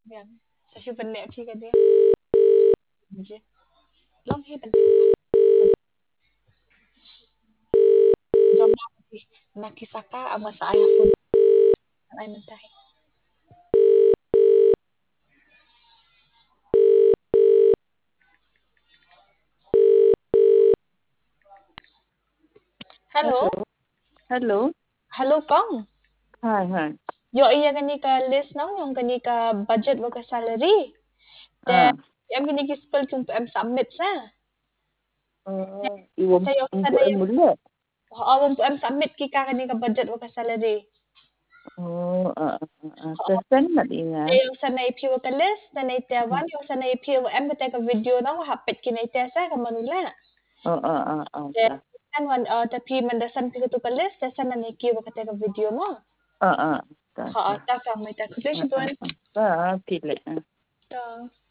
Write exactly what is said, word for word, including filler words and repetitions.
Yan. Sa si benek ki ka dia. Je. Long he ben. Jom na nakisaka ang sa ayah food. Ay mentay. Hello. Hello. Hello Kong. Hi, hi. Yo iya gani ka list nang yung gani ka budget mo ka salary. Then Ah, yang gani ki spell kung em submit sa. uh, iwam Sayo umpo sana em yung mula. oo mo em submit ki ka gani ka budget mo ka salary. Oh, ah, ah, ah. Oo. Tesan na inga. Yung sa naipiwa ka list, na naitiawan, yung sa naipiwa em ka ka video nang hapit kinaitya sa ka manula. Oh, ah, ah, ah. Then Ta. kan wan uh, tapi mandasan pi ka ka list, sa na naikiwa ka ka video mo. Ah, ah. Ta, Oo, ta. ta ka may ta. Ah, Congratulations ah, tuan. ah. Ta, pili. Ah. Ta.